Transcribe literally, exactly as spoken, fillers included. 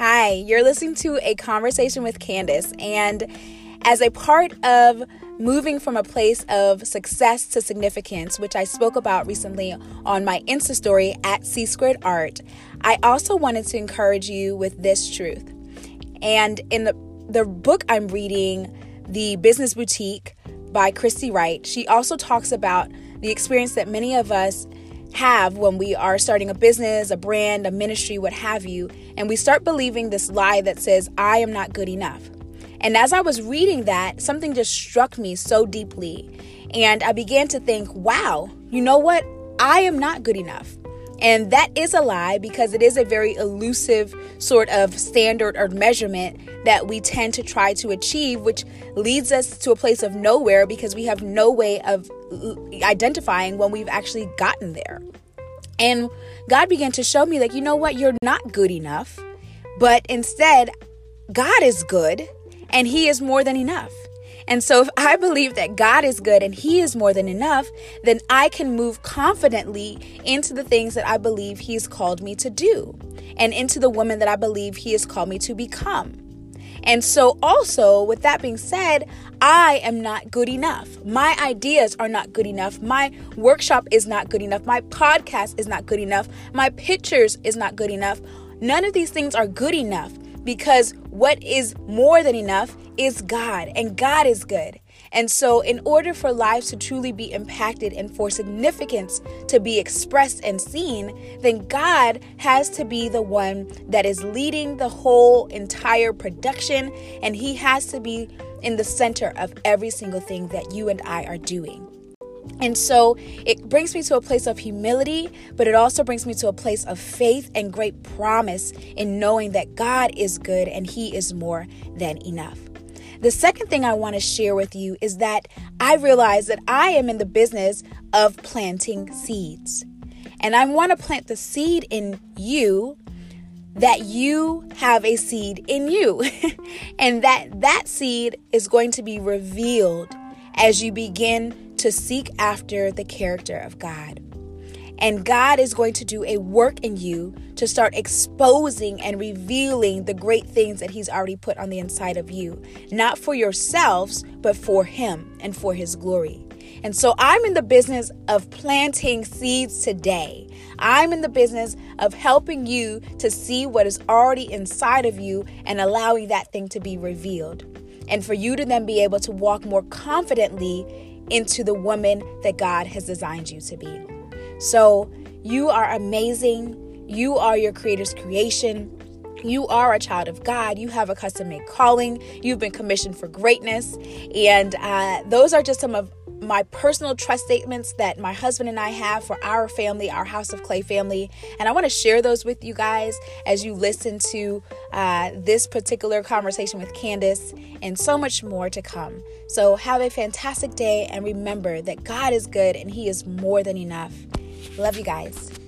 Hi, you're listening to A Conversation with Candace, and as a part of moving from a place of success to significance, which I spoke about recently on my Insta story at C Squared Art, I also wanted to encourage you with this truth. And in the, the book I'm reading, The Business Boutique by Christy Wright, she also talks about the experience that many of us have when we are starting a business, a brand, a ministry, what have you, and we start believing this lie that says, I am not good enough. And as I was reading that, something just struck me so deeply. And I began to think, wow, you know what? I am not good enough. And that is a lie because it is a very elusive sort of standard or measurement that we tend to try to achieve, which leads us to a place of nowhere because we have no way of identifying when we've actually gotten there. And God began to show me, like, you know what? You're not good enough, but instead, God is good and He is more than enough. And so if I believe that God is good and He is more than enough, then I can move confidently into the things that I believe He's called me to do and into the woman that I believe He has called me to become. And so also, with that being said, I am not good enough. My ideas are not good enough. My workshop is not good enough. My podcast is not good enough. My pictures is not good enough. None of these things are good enough because what is more than enough is God, and God is good. And so in order for lives to truly be impacted and for significance to be expressed and seen, then God has to be the one that is leading the whole entire production, and He has to be in the center of every single thing that you and I are doing. And so it brings me to a place of humility, but it also brings me to a place of faith and great promise in knowing that God is good and He is more than enough. The second thing I want to share with you is that I realize that I am in the business of planting seeds. And I want to plant the seed in you that you have a seed in you. And that that seed is going to be revealed as you begin to seek after the character of God. And God is going to do a work in you to start exposing and revealing the great things that He's already put on the inside of you, not for yourselves, but for Him and for His glory. And so I'm in the business of planting seeds today. I'm in the business of helping you to see what is already inside of you and allowing that thing to be revealed. And for you to then be able to walk more confidently into the woman that God has designed you to be. So you are amazing. You are your Creator's creation. You are a child of God. You have a custom-made calling. You've been commissioned for greatness. And uh, those are just some of my personal trust statements that my husband and I have for our family, our House of Clay family. And I want to share those with you guys as you listen to uh, this particular conversation with Candace and so much more to come. So have a fantastic day and remember that God is good and He is more than enough. Love you guys.